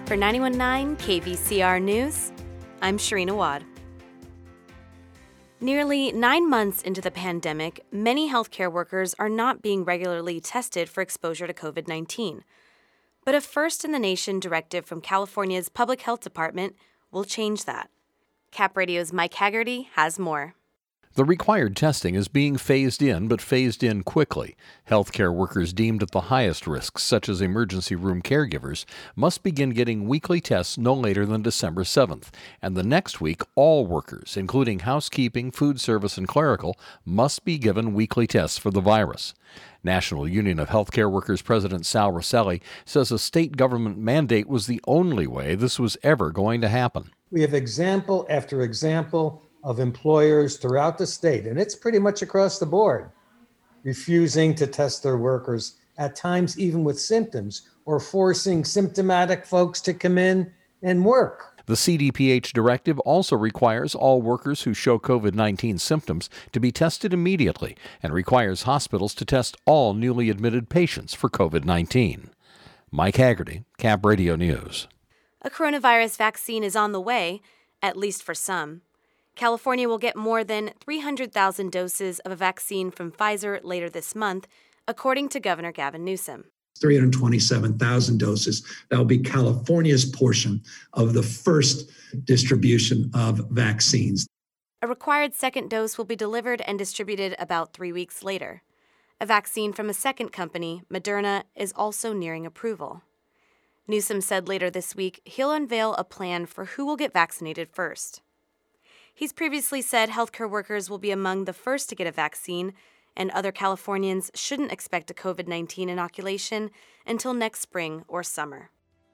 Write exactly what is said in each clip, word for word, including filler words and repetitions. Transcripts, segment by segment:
For ninety-one point nine K V C R News, I'm Shireen Awad. Nearly nine months into the pandemic, many healthcare workers are not being regularly tested for exposure to COVID nineteen. But a first-in-the-nation directive from California's Public Health Department will change that. Cap Radio's Mike Haggerty has more. The required testing is being phased in, but phased in quickly. Healthcare workers deemed at the highest risks, such as emergency room caregivers, must begin getting weekly tests no later than December seventh. And the next week, all workers, including housekeeping, food service, and clerical, must be given weekly tests for the virus. National Union of Healthcare Workers President Sal Rosselli says a state government mandate was the only way this was ever going to happen. We have example after example of employers throughout the state, and it's pretty much across the board, refusing to test their workers, at times even with symptoms, or forcing symptomatic folks to come in and work. The C D P H directive also requires all workers who show COVID nineteen symptoms to be tested immediately and requires hospitals to test all newly admitted patients for COVID nineteen. Mike Haggerty, Cap Radio News. A coronavirus vaccine is on the way, at least for some. California will get more than three hundred thousand doses of a vaccine from Pfizer later this month, according to Governor Gavin Newsom. three hundred twenty-seven thousand doses. That will be California's portion of the first distribution of vaccines. A required second dose will be delivered and distributed about three weeks later. A vaccine from a second company, Moderna, is also nearing approval. Newsom said later this week he'll unveil a plan for who will get vaccinated first. He's previously said healthcare workers will be among the first to get a vaccine, and other Californians shouldn't expect a COVID nineteen inoculation until next spring or summer.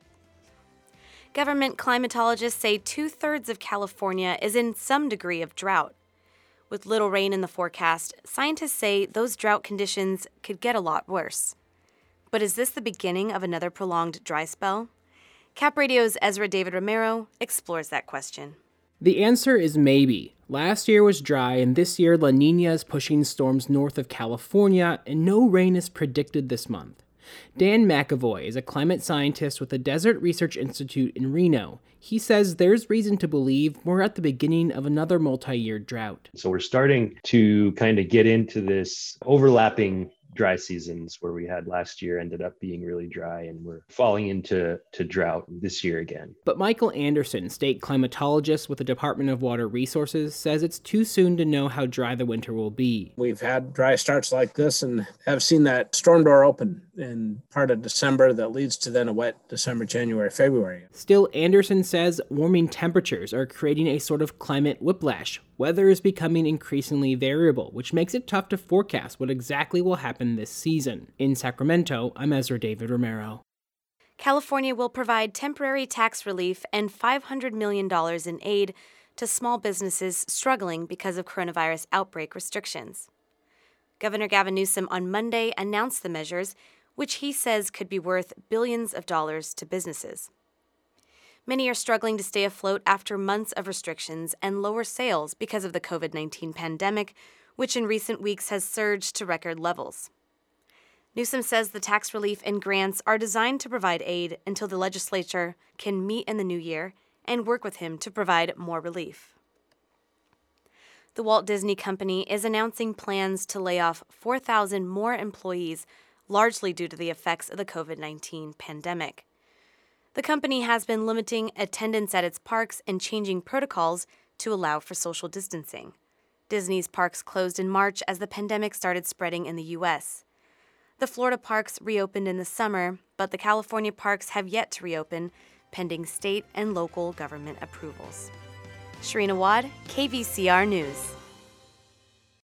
Government climatologists say two-thirds of California is in some degree of drought. With little rain in the forecast, scientists say those drought conditions could get a lot worse. But is this the beginning of another prolonged dry spell? Cap Radio's Ezra David Romero explores that question. The answer is maybe. Last year was dry, and this year La Niña is pushing storms north of California, and no rain is predicted this month. Dan McAvoy is a climate scientist with the Desert Research Institute in Reno. He says there's reason to believe we're at the beginning of another multi-year drought. So we're starting to kind of get into this overlapping dry seasons where we had last year ended up being really dry, and we're falling into to drought this year again. But Michael Anderson, state climatologist with the Department of Water Resources, says it's too soon to know how dry the winter will be. We've had dry starts like this and have seen that storm door open in part of December that leads to then a wet December, January, February. Still, Anderson says warming temperatures are creating a sort of climate whiplash. Weather is becoming increasingly variable, which makes it tough to forecast what exactly will happen this season. In Sacramento, I'm Ezra David Romero. California will provide temporary tax relief and five hundred million dollars in aid to small businesses struggling because of coronavirus outbreak restrictions. Governor Gavin Newsom on Monday announced the measures, which he says could be worth billions of dollars to businesses. Many are struggling to stay afloat after months of restrictions and lower sales because of the COVID nineteen pandemic, which in recent weeks has surged to record levels. Newsom says the tax relief and grants are designed to provide aid until the legislature can meet in the new year and work with him to provide more relief. The Walt Disney Company is announcing plans to lay off four thousand more employees, largely due to the effects of the COVID nineteen pandemic. The company has been limiting attendance at its parks and changing protocols to allow for social distancing. Disney's parks closed in March as the pandemic started spreading in the U S. The Florida parks reopened in the summer, but the California parks have yet to reopen, pending state and local government approvals. Shireen Awad, K V C R News.